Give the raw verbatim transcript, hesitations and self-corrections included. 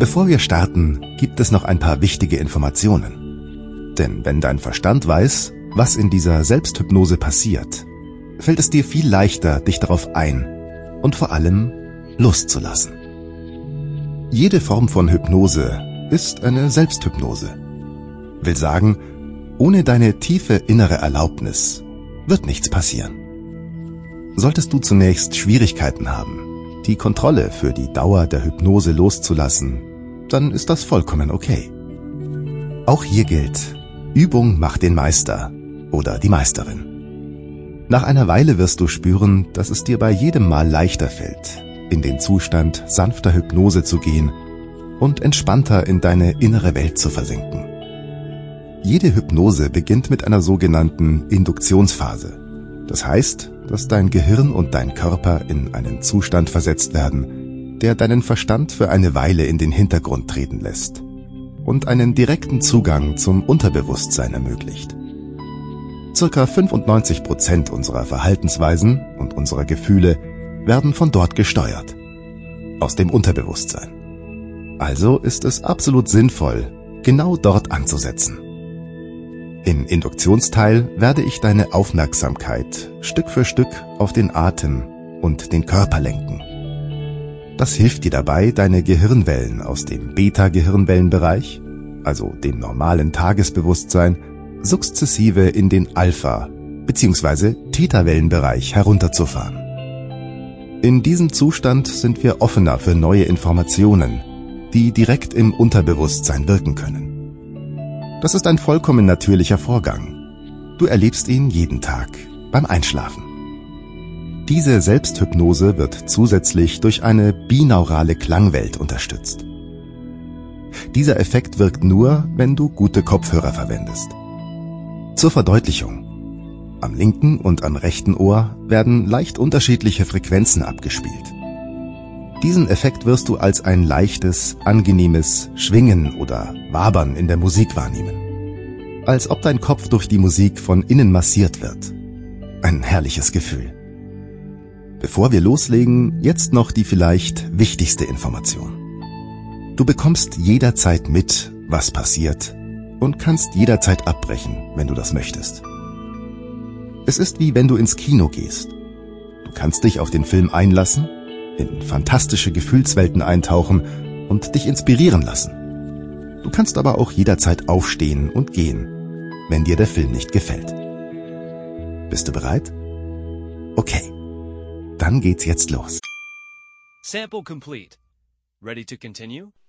Bevor wir starten, gibt es noch ein paar wichtige Informationen. Denn wenn dein Verstand weiß, was in dieser Selbsthypnose passiert, fällt es dir viel leichter, dich darauf ein und vor allem loszulassen. Jede Form von Hypnose ist eine Selbsthypnose. Will sagen, ohne deine tiefe innere Erlaubnis wird nichts passieren. Solltest du zunächst Schwierigkeiten haben, die Kontrolle für die Dauer der Hypnose loszulassen, dann ist das vollkommen okay. Auch hier gilt, Übung macht den Meister oder die Meisterin. Nach einer Weile wirst du spüren, dass es dir bei jedem Mal leichter fällt, in den Zustand sanfter Hypnose zu gehen und entspannter in deine innere Welt zu versinken. Jede Hypnose beginnt mit einer sogenannten Induktionsphase. Das heißt, dass dein Gehirn und dein Körper in einen Zustand versetzt werden, der deinen Verstand für eine Weile in den Hintergrund treten lässt und einen direkten Zugang zum Unterbewusstsein ermöglicht. Circa fünfundneunzig Prozent unserer Verhaltensweisen und unserer Gefühle werden von dort gesteuert, aus dem Unterbewusstsein. Also ist es absolut sinnvoll, genau dort anzusetzen. Im Induktionsteil werde ich deine Aufmerksamkeit Stück für Stück auf den Atem und den Körper lenken. Das hilft dir dabei, deine Gehirnwellen aus dem Beta-Gehirnwellenbereich, also dem normalen Tagesbewusstsein, sukzessive in den Alpha- bzw. Theta-Wellenbereich herunterzufahren. In diesem Zustand sind wir offener für neue Informationen, die direkt im Unterbewusstsein wirken können. Das ist ein vollkommen natürlicher Vorgang. Du erlebst ihn jeden Tag beim Einschlafen. Diese Selbsthypnose wird zusätzlich durch eine binaurale Klangwelt unterstützt. Dieser Effekt wirkt nur, wenn du gute Kopfhörer verwendest. Zur Verdeutlichung: Am linken und am rechten Ohr werden leicht unterschiedliche Frequenzen abgespielt. Diesen Effekt wirst du als ein leichtes, angenehmes Schwingen oder Wabern in der Musik wahrnehmen. Als ob dein Kopf durch die Musik von innen massiert wird. Ein herrliches Gefühl. Bevor wir loslegen, jetzt noch die vielleicht wichtigste Information. Du bekommst jederzeit mit, was passiert, und kannst jederzeit abbrechen, wenn du das möchtest. Es ist wie wenn du ins Kino gehst. Du kannst dich auf den Film einlassen, in fantastische Gefühlswelten eintauchen und dich inspirieren lassen. Du kannst aber auch jederzeit aufstehen und gehen, wenn dir der Film nicht gefällt. Bist du bereit? Okay, dann geht's jetzt los. Sample complete. Ready to continue?